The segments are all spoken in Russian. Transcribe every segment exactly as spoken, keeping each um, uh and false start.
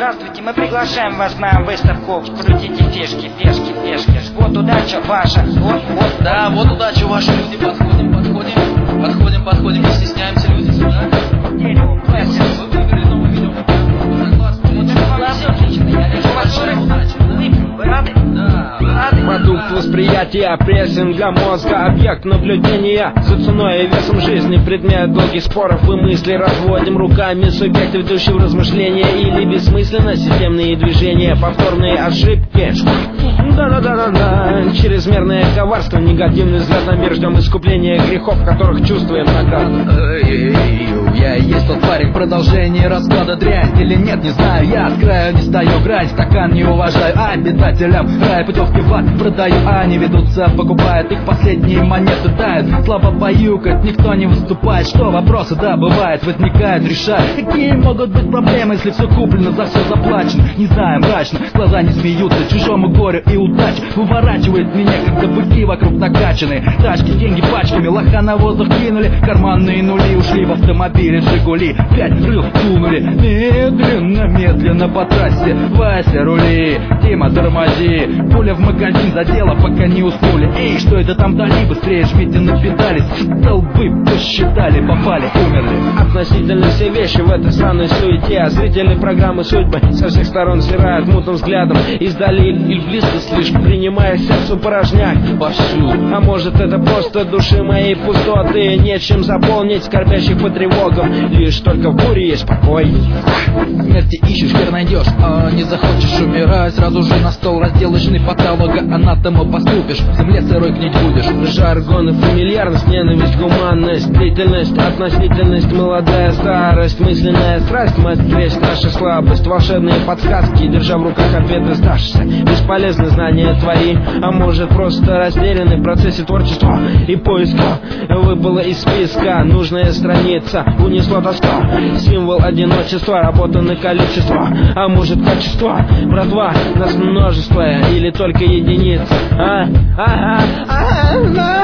Здравствуйте, мы приглашаем вас на выставку «Крутите фишки, фишки, фишки». Вот удача ваша, вот, вот. Да, вот удача ваша, люди, подходим, подходим, подходим, подходим, не стесняемся, люди, сюда. Дерево, классно. Вы выиграли новый видео. Вы рады? Да. Рады? Продукт восприятия, прессинг для мозга, объект наблюдения за ценой и весом жизни, предмет долгих споров и мыслей. Разводим руками субъект, ведущий в размышления или бессмысленно системные движения, повторные ошибки. Да-да-да-да-да, чрезмерное коварство, негативный взгляд на мир, ждем искупления грехов, которых чувствуем награду. Я и есть тот парень, продолжение расклада дрянь. Или нет, не знаю, я от края не стою, грань, стакан не уважаю, а обитателям рай путевки в ад продаю, а они ведутся, покупают, их последние монеты тают, слабо баюкают, никто не выступает. Что вопросы, да, бывает, возникают, решают. Какие могут быть проблемы, если все куплено, за все заплачено? Не знаю, мрачно, глаза не смеются, чужому горю и удаче выворачивает меня, когда быки вокруг накачаны. Тачки, деньги пачками, лоха на воздух кинули, карманные нули ушли в автомобиле Жигули. Пять рыл тунули, медленно, медленно по трассе. Вася, рули, Дима, тормози. Пуля в магазин задела, пока не уснули. Эй, что это там дали? Быстрее жмите на педали. Столбы посчитали, попали, умерли. Относительно все вещи в этой странной суете, а зрители программы судьбы со всех сторон взирают мутным взглядом, издали или близко слишком, принимая сердцу порожняк вовсю. А может, это просто души моей пустоты, нечем заполнить скорбящих по тревогам, лишь только в буре есть покой. Смерти ищешь, хер найдешь, а не захочешь умирать, сразу же на стол разделочный патолога анатома поступишь, в земле сырой гнить будешь. Жаргон и фамильярность, ненависть, гуманность, длительность, относительность, молодая старость, мысленная страсть, мать весь наша слабость, волшебные подсказки, держа в руках ответы, сдашься. Бесполезны знания твои, а может просто растеряны в процессе творчества и поиска. Выпала из списка нужная страница, унесла тоска, символ одиночества, работа на количество, а может качество. Братва, нас множество или только единиц. А? Ага, ага,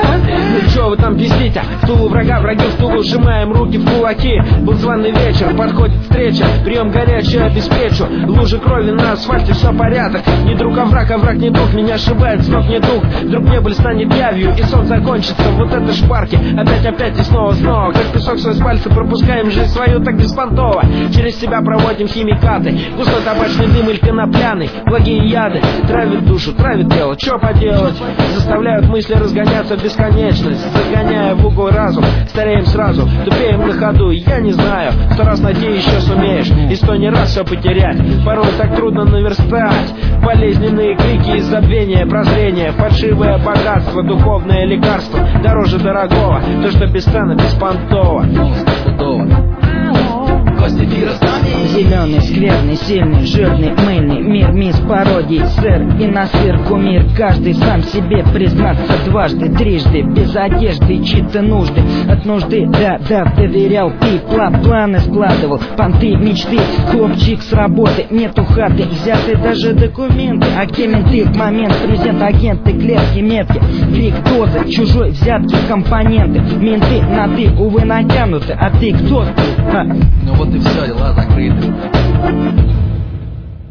ну чё вы там пиздите? В тулу врага, враги в тулу, сжимаем руки в кулаки. Был званый вечер, подходит встреча, прием горячий обеспечу. Лужи крови на асфальте, все порядок. Не друг, а враг, а враг не друг, меня ошибает, с ног не дух. Вдруг небыль станет явью, и сон закончится. Вот это шпарки, опять-опять и снова-снова. Как песок сквозь пальцы пропускаем жизнь свою так беспонтово. Через себя проводим химикаты, густой табачный дым или конопляный. Благие яды травят душу, травят тело, чё поделать? Заставляют мысли разгоняться в бесконечность, загоняя в угол разум. Стареем сразу, тупеем на ходу, я не знаю, сто раз найти еще сумеешь, и сто не раз все потерять. Порой так трудно наверстать болезненные крики из забвения, прозрения, фальшивое богатство, духовное лекарство дороже дорогого, то, что бесценно, беспонтово. Зеленый, скверный, сильный, жирный, мыльный мир, мисс пародий, сэр и насыр, кумир. Каждый сам себе признаться дважды, трижды, без одежды, чьи-то нужды. От нужды, да, да, доверял, пипла, планы складывал, понты, мечты. Хлопчик с работы, нету хаты, взяты даже документы. А где менты в момент, презент, агенты, клетки, метки, крик, дозы, чужой, взятки, компоненты. Менты на ты, увы, натянуты, а ты кто ты? А? Ну вот и все, дела закрыты.